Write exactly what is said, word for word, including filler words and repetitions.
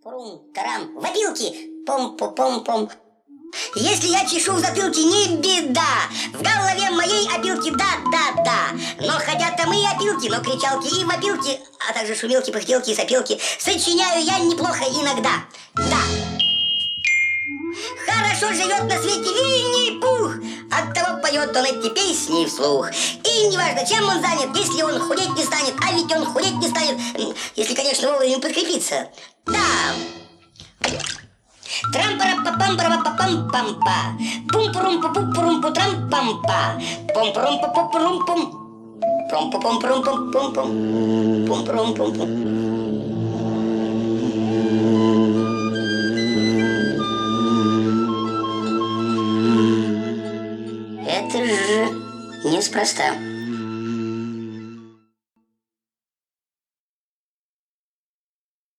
Пум-тарам, в опилки, пом-пом-пом-пом. Если я чешу в затылке, не беда. В голове моей опилки, да-да-да. Но хотят там и опилки, но кричалки и вопилки, а также шумелки, пыхтелки и сопелки сочиняю я неплохо иногда. Да. Хорошо живет на свете Винни-Пух, оттого поет он эти песни вслух. И неважно, чем он занят, если он худеть не станет, а ведь он худеть не станет, если, конечно, вовремя подкрепиться. Да. Трам-пара-па-пам-пара-па-пам-пам-па. Пум-пурум-пу-пу-пурум-пу-трам-пам-па. Пум-пурум-пу-пу-пурум-пум. Пум-пу-пум-пурум-пум-пум. Пум-пурум-пум-пум. Это же неспроста.